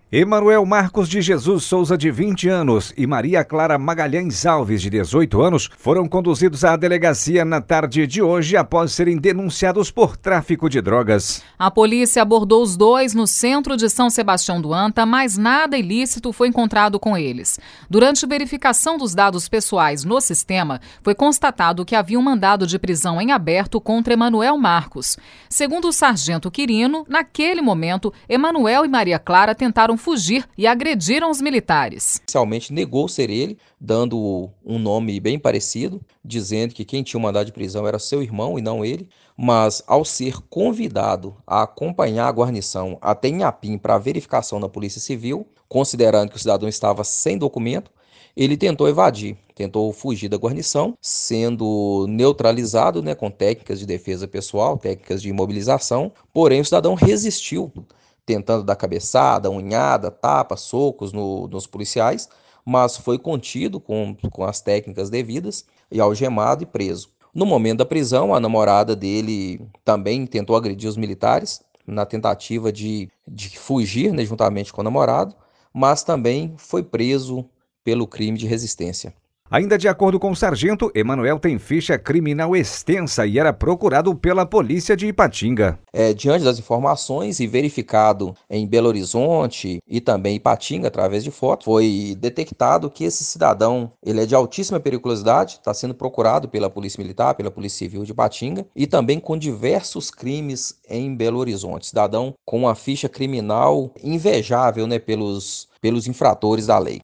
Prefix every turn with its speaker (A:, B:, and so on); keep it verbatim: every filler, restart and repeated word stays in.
A: Emanuel Marcos de Jesus Souza, de vinte anos, e Maria Clara Magalhães Alves, de dezoito anos, foram conduzidos à delegacia na tarde de hoje após serem denunciados por tráfico de drogas.
B: A polícia abordou os dois no centro de São Sebastião do Anta, mas nada ilícito foi encontrado com eles. Durante verificação dos dados pessoais no sistema, foi constatado que havia um mandado de prisão em aberto contra Emanuel Marcos. Segundo o sargento Quirino, naquele momento, Emanuel e Maria Clara tentaram fugir e agrediram os militares.
C: Inicialmente negou ser ele, dando um nome bem parecido, dizendo que quem tinha o mandado de prisão era seu irmão e não ele, mas ao ser convidado a acompanhar a guarnição até Inhapim para verificação na Polícia Civil, considerando que o cidadão estava sem documento, ele tentou evadir, tentou fugir da guarnição, sendo neutralizado, né, com técnicas de defesa pessoal, técnicas de imobilização, porém o cidadão resistiu, tentando dar cabeçada, unhada, tapa, socos no, nos policiais, mas foi contido com, com as técnicas devidas e algemado e preso. No momento da prisão, a namorada dele também tentou agredir os militares na tentativa de, de fugir, né, juntamente com o namorado, mas também foi preso pelo crime de resistência.
A: Ainda de acordo com o sargento, Emanuel tem ficha criminal extensa e era procurado pela polícia de Ipatinga.
C: É, diante das informações e verificado em Belo Horizonte e também Ipatinga, através de foto, foi detectado que esse cidadão ele é de altíssima periculosidade, está sendo procurado pela Polícia Militar, pela Polícia Civil de Ipatinga e também com diversos crimes em Belo Horizonte. Cidadão com uma ficha criminal invejável, né, pelos, pelos infratores da lei.